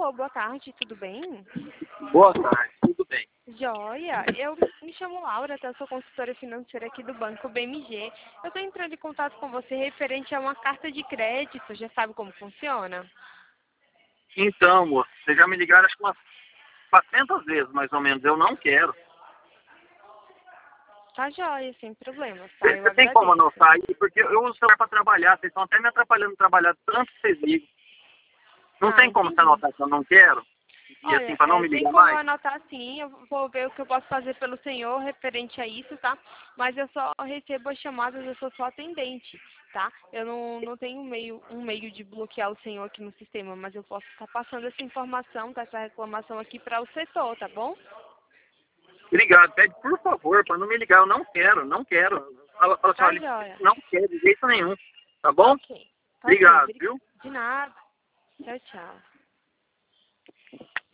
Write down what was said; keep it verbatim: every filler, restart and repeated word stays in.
Alô, boa tarde, tudo bem? Boa tarde, tudo bem. Joia, eu me chamo Laura, tá? Eu sou consultora financeira aqui do Banco B M G. Eu estou entrando em contato com você referente a uma carta de crédito, já sabe como funciona? Então, moço, vocês já me ligaram acho que umas quatrocentas vezes, mais ou menos. Eu não quero. Tá joia, sem problemas, tá? Você Eu você tem como agradeço. anotar aí? Porque eu uso o celular para trabalhar. Vocês estão até me atrapalhando no trabalhar tanto que vocês ligam. Não Tá, tem como você entendi. anotar que eu não quero? E assim, Olha, para não é, me tem ligar como eu mais? anotar sim, eu vou ver o que eu posso fazer pelo senhor referente a isso, tá? Mas eu só recebo as chamadas, eu sou só atendente, tá? Eu não, não tenho um meio, um meio de bloquear o senhor aqui no sistema, mas eu posso estar passando essa informação, tá? Essa reclamação aqui para o setor, tá bom? Obrigado. Pede, por favor, para não me ligar. Eu não quero, não quero. Fala, fala assim, Tá olha, joia. não quero de jeito nenhum. Tá bom? Ok. Ok, Obrigado, obri- viu? de nada. Tchau, tchau.